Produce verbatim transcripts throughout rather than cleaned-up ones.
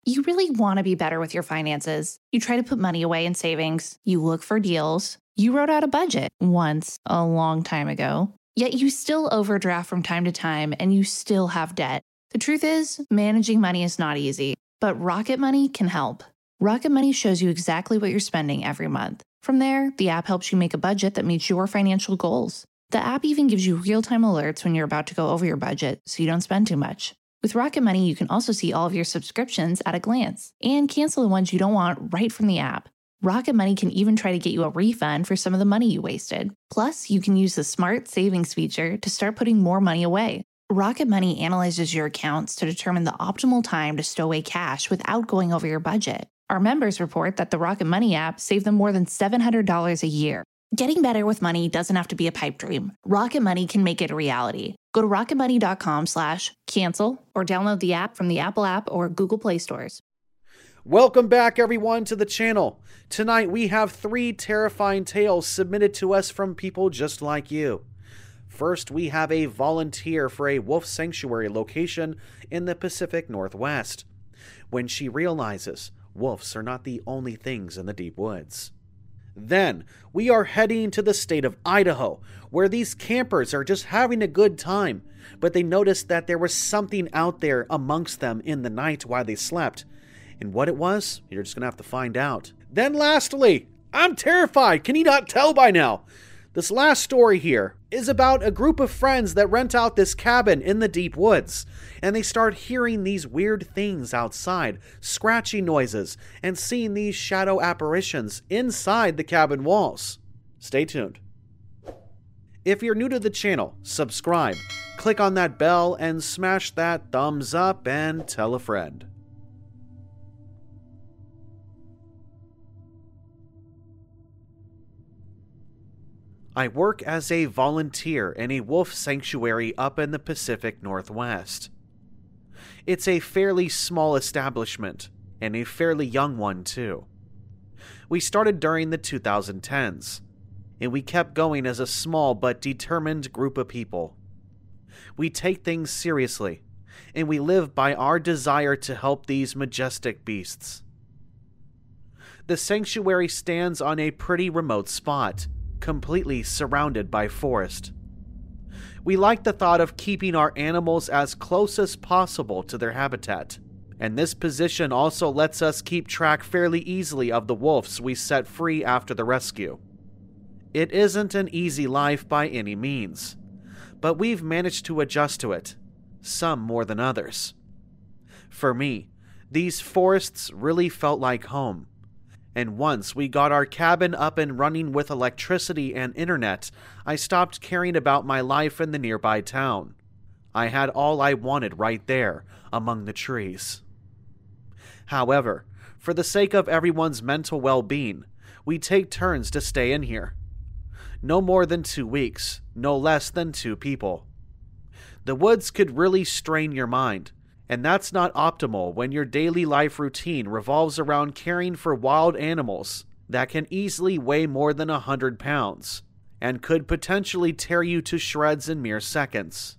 You really want to be better with your finances. You try to put money away in savings. You look for deals. You wrote out a budget once a long time ago. Yet you still overdraft from time to time and you still have debt. The truth is, managing money is not easy, but Rocket Money can help. Rocket Money shows you exactly what you're spending every month. From there, the app helps you make a budget that meets your financial goals. The app even gives you real-time alerts when you're about to go over your budget so you don't spend too much. With Rocket Money, you can also see all of your subscriptions at a glance and cancel the ones you don't want right from the app. Rocket Money can even try to get you a refund for some of the money you wasted. Plus, you can use the Smart Savings feature to start putting more money away. Rocket Money analyzes your accounts to determine the optimal time to stow away cash without going over your budget. Our members report that the Rocket Money app saved them more than seven hundred dollars a year. Getting better with money doesn't have to be a pipe dream. Rocket Money can make it a reality. Go to rocketmoney.com slash cancel or download the app from the Apple app or Google Play stores. Welcome back, everyone, to the channel. Tonight, we have three terrifying tales submitted to us from people just like you. First, we have a volunteer for a wolf sanctuary location in the Pacific Northwest. When she realizes wolves are not the only things in the deep woods. Then, we are heading to the state of Idaho, where these campers are just having a good time, but they noticed that there was something out there amongst them in the night while they slept. And what it was, you're just going to have to find out. Then lastly, I'm terrified. Can you not tell by now? This last story here is about a group of friends that rent out this cabin in the deep woods, and they start hearing these weird things outside, scratching noises, and seeing these shadow apparitions inside the cabin walls. Stay tuned. If you're new to the channel, subscribe, click on that bell, and smash that thumbs up and tell a friend. I work as a volunteer in a wolf sanctuary up in the Pacific Northwest. It's a fairly small establishment, and a fairly young one too. We started during the two thousand tens, and we kept going as a small but determined group of people. We take things seriously, and we live by our desire to help these majestic beasts. The sanctuary stands on a pretty remote spot, completely surrounded by forest. We like the thought of keeping our animals as close as possible to their habitat, and this position also lets us keep track fairly easily of the wolves we set free after the rescue. It isn't an easy life by any means, but we've managed to adjust to it, some more than others. For me, these forests really felt like home. And once we got our cabin up and running with electricity and internet, I stopped caring about my life in the nearby town. I had all I wanted right there, among the trees. However, for the sake of everyone's mental well-being, we take turns to stay in here. No more than two weeks, no less than two people. The woods could really strain your mind, and that's not optimal when your daily life routine revolves around caring for wild animals that can easily weigh more than a hundred pounds and could potentially tear you to shreds in mere seconds.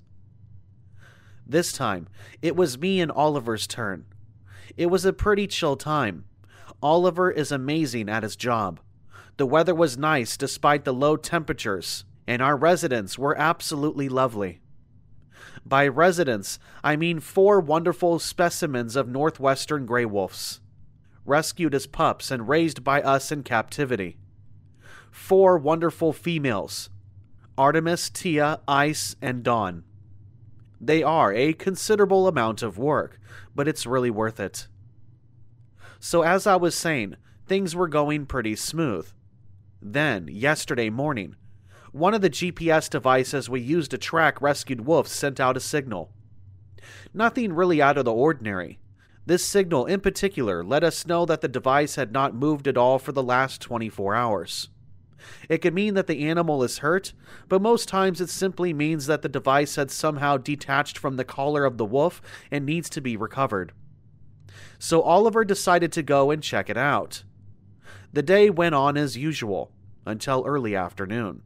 This time, it was me and Oliver's turn. It was a pretty chill time. Oliver is amazing at his job. The weather was nice despite the low temperatures, and our residents were absolutely lovely. By residents, I mean four wonderful specimens of northwestern gray wolves, rescued as pups and raised by us in captivity. Four wonderful females, Artemis, Tia, Ice, and Dawn. They are a considerable amount of work, but it's really worth it. So as I was saying, things were going pretty smooth. Then, yesterday morning, one of the G P S devices we used to track rescued wolves sent out a signal. Nothing really out of the ordinary. This signal in particular let us know that the device had not moved at all for the last twenty-four hours. It could mean that the animal is hurt, but most times it simply means that the device had somehow detached from the collar of the wolf and needs to be recovered. So Oliver decided to go and check it out. The day went on as usual, until early afternoon.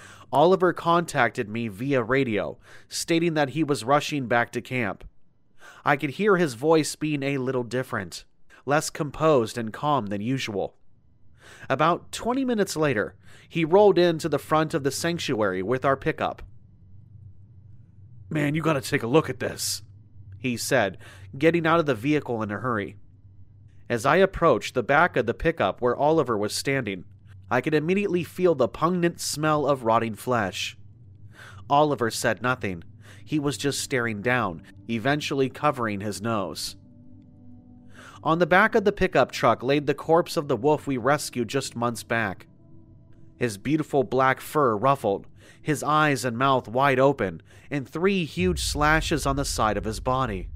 Oliver contacted me via radio, stating that he was rushing back to camp. I could hear his voice being a little different, less composed and calm than usual. About twenty minutes later, he rolled into the front of the sanctuary with our pickup. "Man, you gotta take a look at this," he said, getting out of the vehicle in a hurry. As I approached the back of the pickup where Oliver was standing, I could immediately feel the pungent smell of rotting flesh. Oliver said nothing. He was just staring down, eventually covering his nose. On the back of the pickup truck laid the corpse of the wolf we rescued just months back. His beautiful black fur ruffled, his eyes and mouth wide open, and three huge slashes on the side of his body.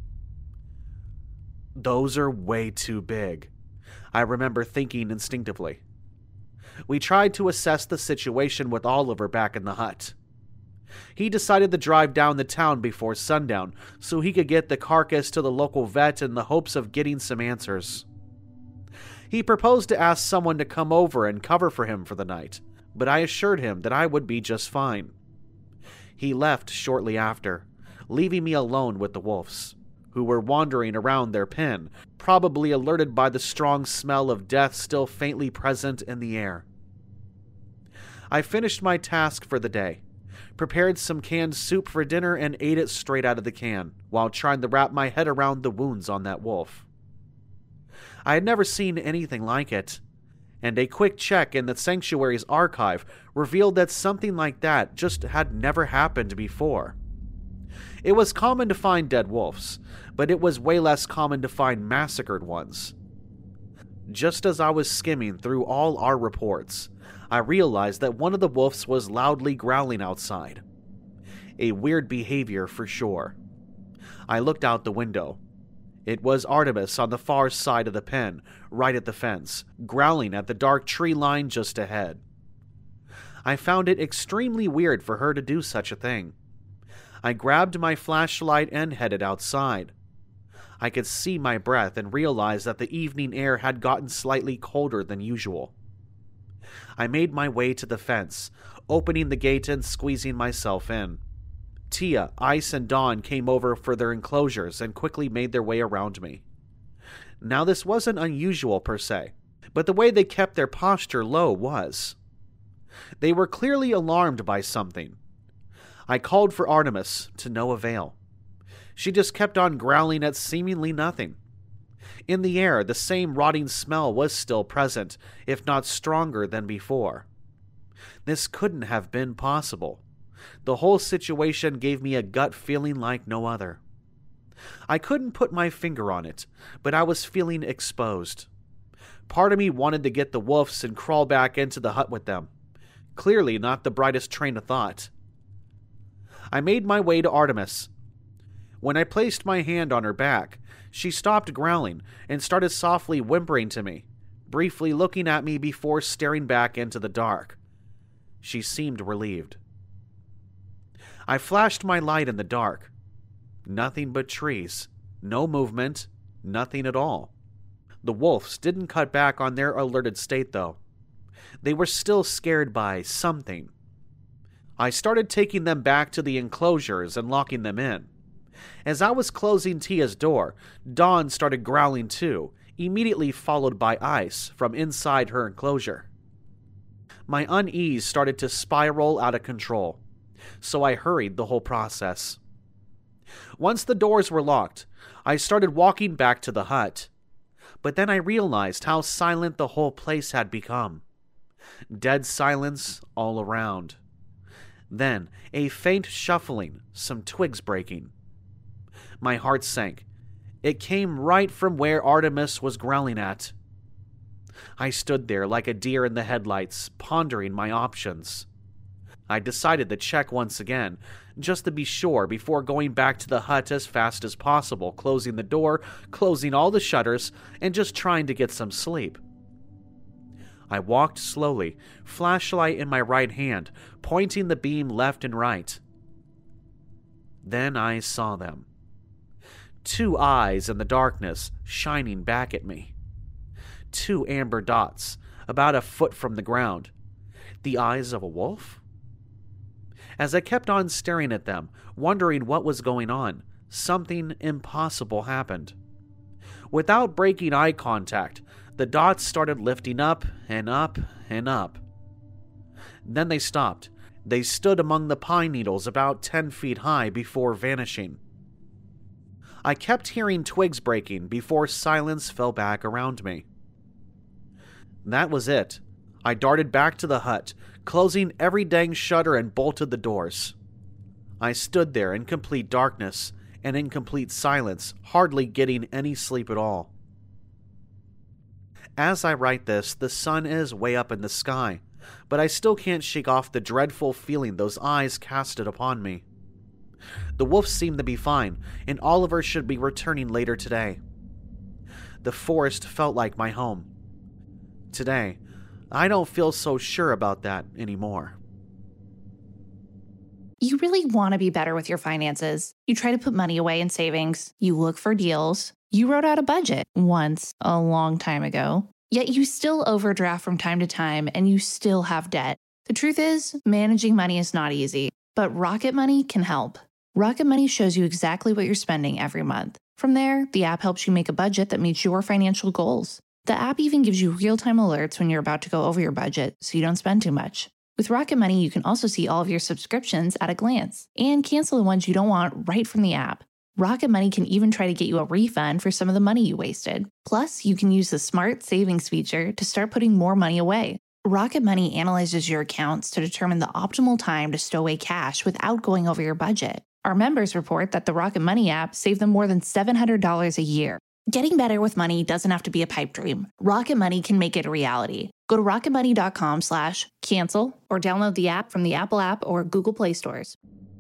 "Those are way too big," I remember thinking instinctively. We tried to assess the situation with Oliver back in the hut. He decided to drive down the town before sundown so he could get the carcass to the local vet in the hopes of getting some answers. He proposed to ask someone to come over and cover for him for the night, but I assured him that I would be just fine. He left shortly after, leaving me alone with the wolves, who were wandering around their pen, probably alerted by the strong smell of death still faintly present in the air. I finished my task for the day, prepared some canned soup for dinner, and ate it straight out of the can, while trying to wrap my head around the wounds on that wolf. I had never seen anything like it, and a quick check in the sanctuary's archive revealed that something like that just had never happened before. It was common to find dead wolves, but it was way less common to find massacred ones. Just as I was skimming through all our reports, I realized that one of the wolves was loudly growling outside. A weird behavior for sure. I looked out the window. It was Artemis on the far side of the pen, right at the fence, growling at the dark tree line just ahead. I found it extremely weird for her to do such a thing. I grabbed my flashlight and headed outside. I could see my breath and realized that the evening air had gotten slightly colder than usual. I made my way to the fence, opening the gate and squeezing myself in. Tia, Ice, and Dawn came over for their enclosures and quickly made their way around me. Now this wasn't unusual per se, but the way they kept their posture low was. They were clearly alarmed by something. I called for Artemis, to no avail. She just kept on growling at seemingly nothing. In the air, the same rotting smell was still present, if not stronger than before. This couldn't have been possible. The whole situation gave me a gut feeling like no other. I couldn't put my finger on it, but I was feeling exposed. Part of me wanted to get the wolves and crawl back into the hut with them. Clearly not the brightest train of thought. I made my way to Artemis. When I placed my hand on her back, she stopped growling and started softly whimpering to me, briefly looking at me before staring back into the dark. She seemed relieved. I flashed my light in the dark. Nothing but trees. No movement. Nothing at all. The wolves didn't cut back on their alerted state, though. They were still scared by something. I started taking them back to the enclosures and locking them in. As I was closing Tia's door, Dawn started growling too, immediately followed by Ice from inside her enclosure. My unease started to spiral out of control, so I hurried the whole process. Once the doors were locked, I started walking back to the hut. But then I realized how silent the whole place had become. Dead silence all around. Then a faint shuffling, some twigs breaking. My heart sank. It came right from where Artemis was growling at. I stood there like a deer in the headlights, pondering my options. I decided to check once again, just to be sure before going back to the hut as fast as possible, closing the door, closing all the shutters, and just trying to get some sleep. I walked slowly, flashlight in my right hand, pointing the beam left and right. Then I saw them. Two eyes in the darkness, shining back at me. Two amber dots, about a foot from the ground. The eyes of a wolf? As I kept on staring at them, wondering what was going on, something impossible happened. Without breaking eye contact, the dots started lifting up and up and up. Then they stopped. They stood among the pine needles about ten feet high before vanishing. I kept hearing twigs breaking before silence fell back around me. That was it. I darted back to the hut, closing every dang shutter and bolted the doors. I stood there in complete darkness and in complete silence, hardly getting any sleep at all. As I write this, the sun is way up in the sky, but I still can't shake off the dreadful feeling those eyes casted upon me. The wolves seem to be fine, and Oliver should be returning later today. The forest felt like my home. Today, I don't feel so sure about that anymore. You really want to be better with your finances. You try to put money away in savings. You look for deals. You wrote out a budget once, a long time ago. Yet you still overdraft from time to time and you still have debt. The truth is, managing money is not easy, but Rocket Money can help. Rocket Money shows you exactly what you're spending every month. From there, the app helps you make a budget that meets your financial goals. The app even gives you real-time alerts when you're about to go over your budget so you don't spend too much. With Rocket Money, you can also see all of your subscriptions at a glance and cancel the ones you don't want right from the app. Rocket Money can even try to get you a refund for some of the money you wasted. Plus, you can use the Smart Savings feature to start putting more money away. Rocket Money analyzes your accounts to determine the optimal time to stow away cash without going over your budget. Our members report that the Rocket Money app saved them more than seven hundred dollars a year. Getting better with money doesn't have to be a pipe dream. Rocket Money can make it a reality. Go to rocketmoney.com slash cancel or download the app from the Apple app or Google Play stores.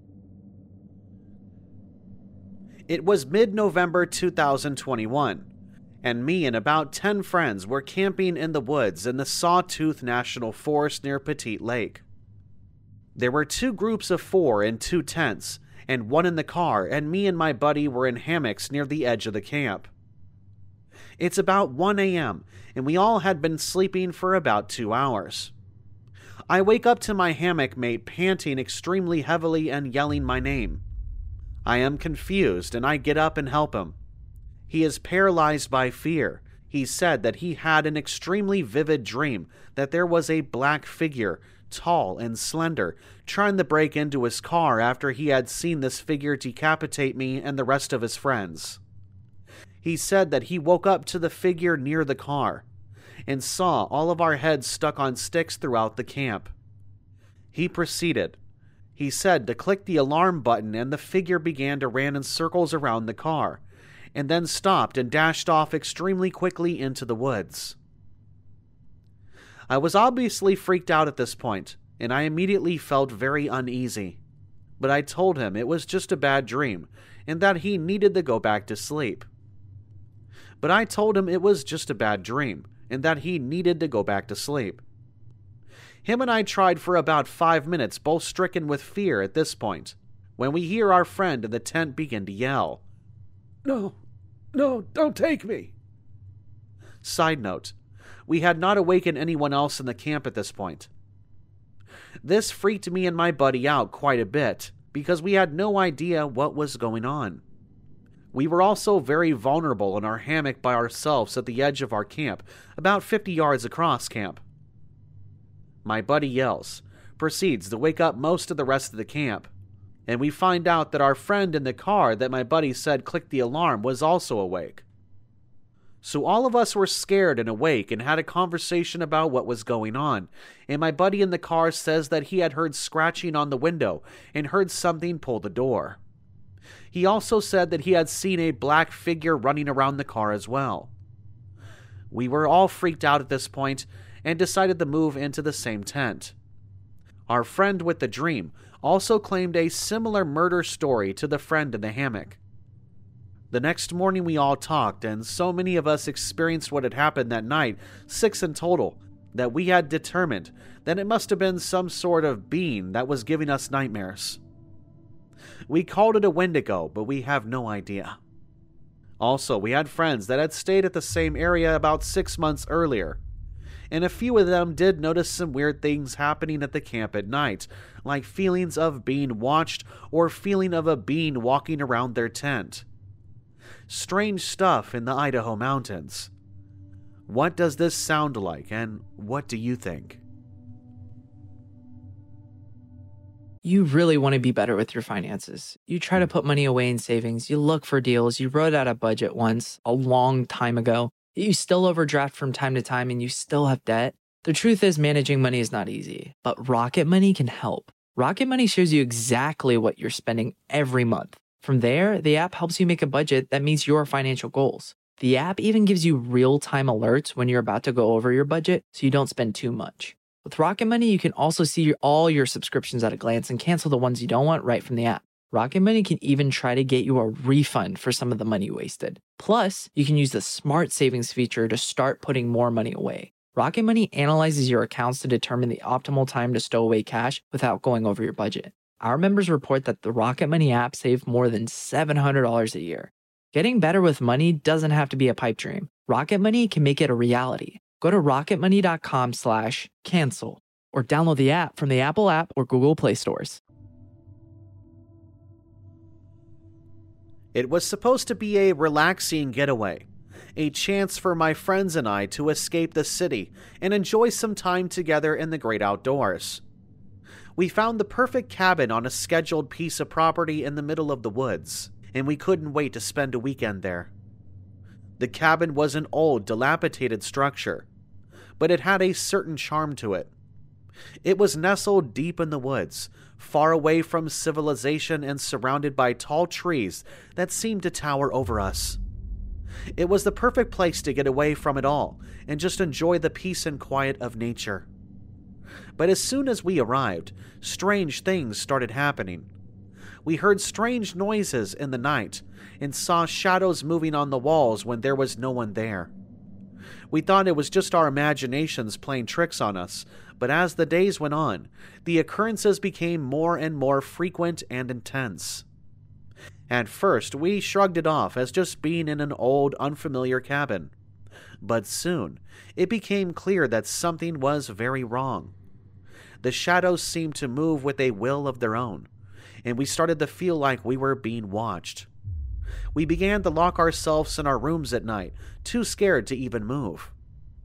It was mid-November two thousand twenty-one, and me and about ten friends were camping in the woods in the Sawtooth National Forest near Petite Lake. There were two groups of four in two tents, and one in the car, and me and my buddy were in hammocks near the edge of the camp. It's about one a.m., and we all had been sleeping for about two hours. I wake up to my hammock mate panting extremely heavily and yelling my name. I am confused, and I get up and help him. He is paralyzed by fear. He said that he had an extremely vivid dream that there was a black figure, tall and slender, trying to break into his car after he had seen this figure decapitate me and the rest of his friends. He said that he woke up to the figure near the car and saw all of our heads stuck on sticks throughout the camp. He proceeded. He said to click the alarm button and the figure began to run in circles around the car, and then stopped and dashed off extremely quickly into the woods. I was obviously freaked out at this point, and I immediately felt very uneasy. But I told him it was just a bad dream, and that he needed to go back to sleep. But I told him it was just a bad dream, and that he needed to go back to sleep. Him and I tried for about five minutes, both stricken with fear at this point, when we hear our friend in the tent begin to yell, "No, no, don't take me." Side note, we had not awakened anyone else in the camp at this point. This freaked me and my buddy out quite a bit, because we had no idea what was going on. We were also very vulnerable in our hammock by ourselves at the edge of our camp, about fifty yards across camp. My buddy yells, proceeds to wake up most of the rest of the camp, and we find out that our friend in the car that my buddy said clicked the alarm was also awake. So all of us were scared and awake and had a conversation about what was going on, and my buddy in the car says that he had heard scratching on the window and heard something pull the door. He also said that he had seen a black figure running around the car as well. We were all freaked out at this point and decided to move into the same tent. Our friend with the dream also claimed a similar murder story to the friend in the hammock. The next morning we all talked, and so many of us experienced what had happened that night, six in total, that we had determined that it must have been some sort of being that was giving us nightmares. We called it a Wendigo, but we have no idea. Also, we had friends that had stayed at the same area about six months earlier, and a few of them did notice some weird things happening at the camp at night, like feelings of being watched or feeling of a being walking around their tent. Strange stuff in the Idaho mountains. What does this sound like, and what do you think? You really want to be better with your finances. You try to put money away in savings, you look for deals, you wrote out a budget once, a long time ago, you still overdraft from time to time and you still have debt. The truth is managing money is not easy, but Rocket Money can help. Rocket Money shows you exactly what you're spending every month. From there, the app helps you make a budget that meets your financial goals. The app even gives you real-time alerts when you're about to go over your budget so you don't spend too much. With Rocket Money, you can also see all your subscriptions at a glance and cancel the ones you don't want right from the app. Rocket Money can even try to get you a refund for some of the money wasted. Plus, you can use the Smart Savings feature to start putting more money away. Rocket Money analyzes your accounts to determine the optimal time to stow away cash without going over your budget. Our members report that the Rocket Money app saved more than seven hundred dollars a year. Getting better with money doesn't have to be a pipe dream. Rocket Money can make it a reality. Go to rocketmoney.com slash cancel or download the app from the Apple app or Google Play stores. It was supposed to be a relaxing getaway, a chance for my friends and I to escape the city and enjoy some time together in the great outdoors. We found the perfect cabin on a scheduled piece of property in the middle of the woods, and we couldn't wait to spend a weekend there. The cabin was an old, dilapidated structure, but it had a certain charm to it. It was nestled deep in the woods, far away from civilization and surrounded by tall trees that seemed to tower over us. It was the perfect place to get away from it all and just enjoy the peace and quiet of nature. But as soon as we arrived, strange things started happening. We heard strange noises in the night and saw shadows moving on the walls when there was no one there. We thought it was just our imaginations playing tricks on us, but as the days went on, the occurrences became more and more frequent and intense. At first, we shrugged it off as just being in an old, unfamiliar cabin. But soon, it became clear that something was very wrong. The shadows seemed to move with a will of their own, and we started to feel like we were being watched. We began to lock ourselves in our rooms at night, too scared to even move.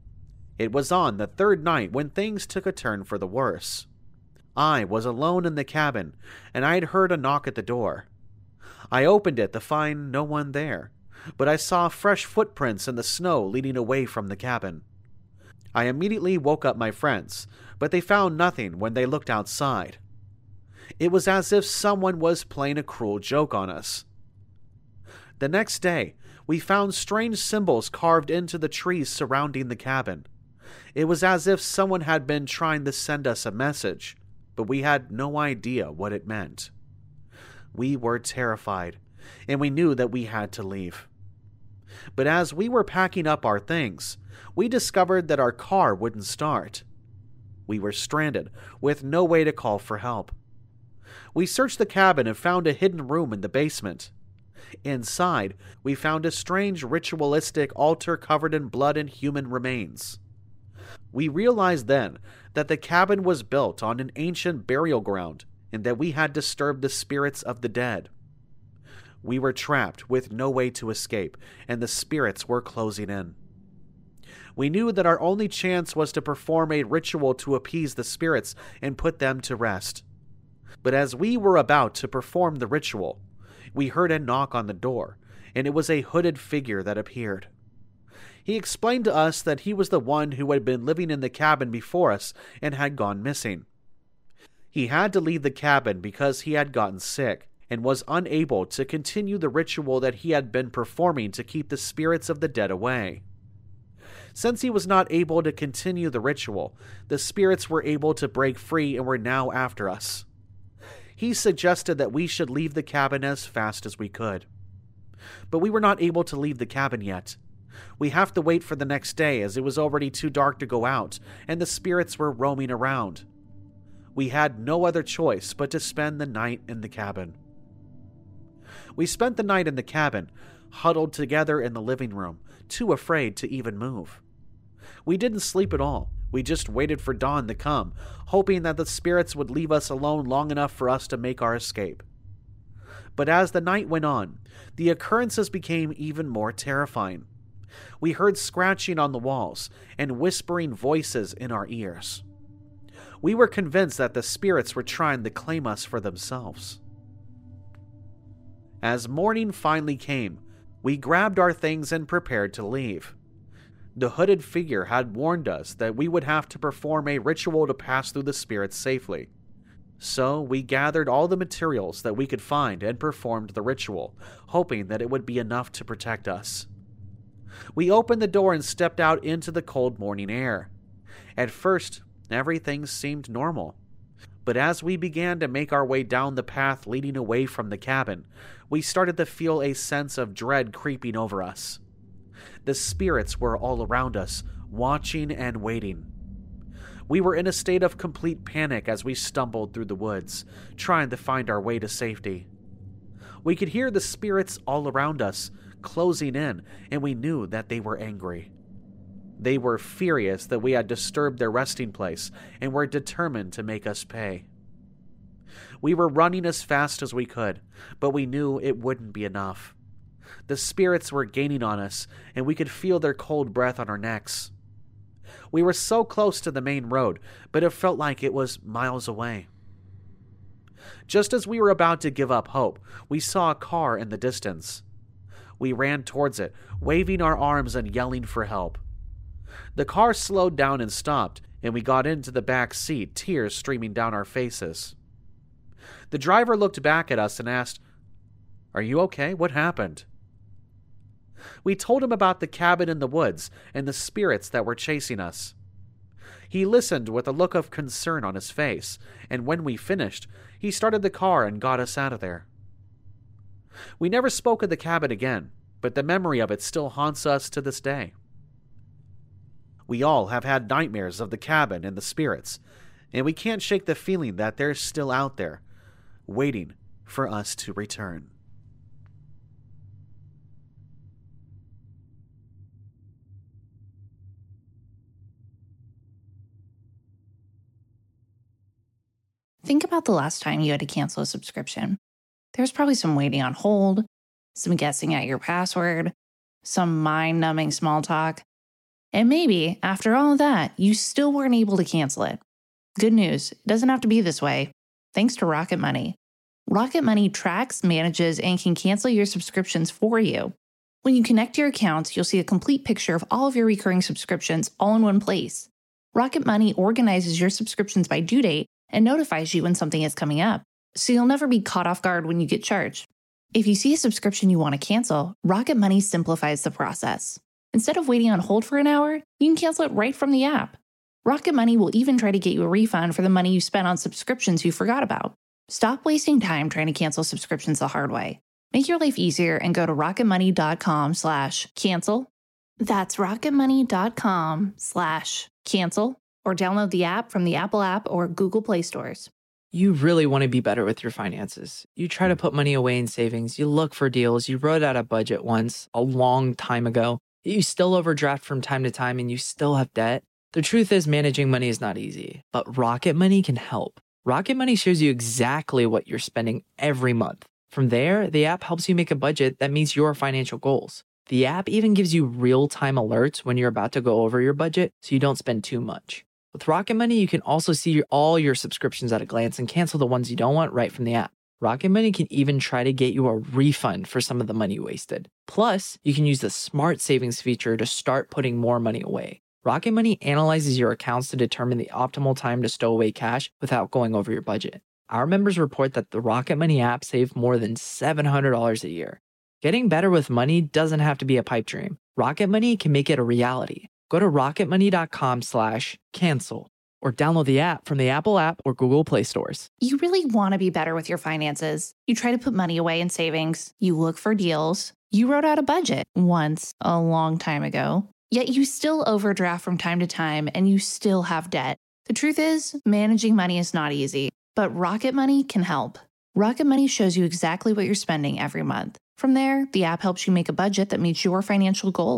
It was on the third night when things took a turn for the worse. I was alone in the cabin, and I had heard a knock at the door. I opened it to find no one there, but I saw fresh footprints in the snow leading away from the cabin. I immediately woke up my friends, but they found nothing when they looked outside. It was as if someone was playing a cruel joke on us. The next day, we found strange symbols carved into the trees surrounding the cabin. It was as if someone had been trying to send us a message, but we had no idea what it meant. We were terrified, and we knew that we had to leave. But as we were packing up our things, we discovered that our car wouldn't start. We were stranded, with no way to call for help. We searched the cabin and found a hidden room in the basement. Inside, we found a strange ritualistic altar covered in blood and human remains. We realized then that the cabin was built on an ancient burial ground and that we had disturbed the spirits of the dead. We were trapped with no way to escape, and the spirits were closing in. We knew that our only chance was to perform a ritual to appease the spirits and put them to rest. But as we were about to perform the ritual, we heard a knock on the door, and it was a hooded figure that appeared. He explained to us that he was the one who had been living in the cabin before us and had gone missing. He had to leave the cabin because he had gotten sick and was unable to continue the ritual that he had been performing to keep the spirits of the dead away. Since he was not able to continue the ritual, the spirits were able to break free and were now after us. He suggested that we should leave the cabin as fast as we could. But we were not able to leave the cabin yet. We have to wait for the next day as it was already too dark to go out and the spirits were roaming around. We had no other choice but to spend the night in the cabin. We spent the night in the cabin, huddled together in the living room, too afraid to even move. We didn't sleep at all. We just waited for dawn to come, hoping that the spirits would leave us alone long enough for us to make our escape. But as the night went on, the occurrences became even more terrifying. We heard scratching on the walls and whispering voices in our ears. We were convinced that the spirits were trying to claim us for themselves. As morning finally came, we grabbed our things and prepared to leave. The hooded figure had warned us that we would have to perform a ritual to pass through the spirits safely. So we gathered all the materials that we could find and performed the ritual, hoping that it would be enough to protect us. We opened the door and stepped out into the cold morning air. At first, everything seemed normal. But as we began to make our way down the path leading away from the cabin, we started to feel a sense of dread creeping over us. The spirits were all around us, watching and waiting. We were in a state of complete panic as we stumbled through the woods, trying to find our way to safety. We could hear the spirits all around us, closing in, and we knew that they were angry. They were furious that we had disturbed their resting place and were determined to make us pay. We were running as fast as we could, but we knew it wouldn't be enough. The spirits were gaining on us, and we could feel their cold breath on our necks. We were so close to the main road, but it felt like it was miles away. Just as we were about to give up hope, we saw a car in the distance. We ran towards it, waving our arms and yelling for help. The car slowed down and stopped, and we got into the back seat, tears streaming down our faces. The driver looked back at us and asked, "Are you okay? What happened?" We told him about the cabin in the woods and the spirits that were chasing us. He listened with a look of concern on his face, and when we finished, he started the car and got us out of there. We never spoke of the cabin again, but the memory of it still haunts us to this day. We all have had nightmares of the cabin and the spirits, and we can't shake the feeling that they're still out there, waiting for us to return. Think about the last time you had to cancel a subscription. There's probably some waiting on hold, some guessing at your password, some mind-numbing small talk. And maybe, after all of that, you still weren't able to cancel it. Good news, it doesn't have to be this way. Thanks to Rocket Money. Rocket Money tracks, manages, and can cancel your subscriptions for you. When you connect your accounts, you'll see a complete picture of all of your recurring subscriptions all in one place. Rocket Money organizes your subscriptions by due date and notifies you when something is coming up, so you'll never be caught off guard when you get charged. If you see a subscription you want to cancel, Rocket Money simplifies the process. Instead of waiting on hold for an hour, you can cancel it right from the app. Rocket Money will even try to get you a refund for the money you spent on subscriptions you forgot about. Stop wasting time trying to cancel subscriptions the hard way. Make your life easier and go to rocketmoney.com slash cancel. That's rocketmoney.com slash cancel. Or download the app from the Apple app or Google Play stores. You really want to be better with your finances. You try to put money away in savings. You look for deals. You wrote out a budget once a long time ago. You still overdraft from time to time and you still have debt. The truth is managing money is not easy, but Rocket Money can help. Rocket Money shows you exactly what you're spending every month. From there, the app helps you make a budget that meets your financial goals. The app even gives you real-time alerts when you're about to go over your budget so you don't spend too much. With Rocket Money, you can also see your, all your subscriptions at a glance and cancel the ones you don't want right from the app. Rocket Money can even try to get you a refund for some of the money you wasted. Plus, you can use the Smart Savings feature to start putting more money away. Rocket Money analyzes your accounts to determine the optimal time to stow away cash without going over your budget. Our members report that the Rocket Money app saved more than seven hundred dollars a year. Getting better with money doesn't have to be a pipe dream. Rocket Money can make it a reality. Go to rocketmoney.com slash cancel or download the app from the Apple app or Google Play stores. You really want to be better with your finances. You try to put money away in savings. You look for deals. You wrote out a budget once a long time ago. Yet you still overdraft from time to time and you still have debt. The truth is, managing money is not easy, but Rocket Money can help. Rocket Money shows you exactly what you're spending every month. From there, the app helps you make a budget that meets your financial goals.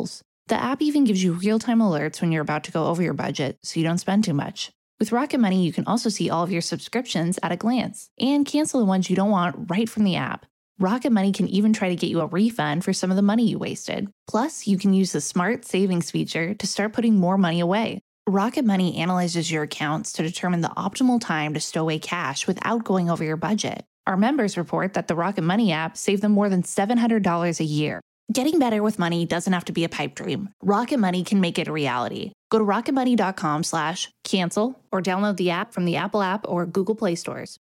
The app even gives you real-time alerts when you're about to go over your budget, so you don't spend too much. With Rocket Money, you can also see all of your subscriptions at a glance and cancel the ones you don't want right from the app. Rocket Money can even try to get you a refund for some of the money you wasted. Plus, you can use the Smart Savings feature to start putting more money away. Rocket Money analyzes your accounts to determine the optimal time to stow away cash without going over your budget. Our members report that the Rocket Money app saved them more than seven hundred dollars a year. Getting better with money doesn't have to be a pipe dream. Rocket Money can make it a reality. Go to rocketmoney.com slash cancel or download the app from the Apple app or Google Play stores.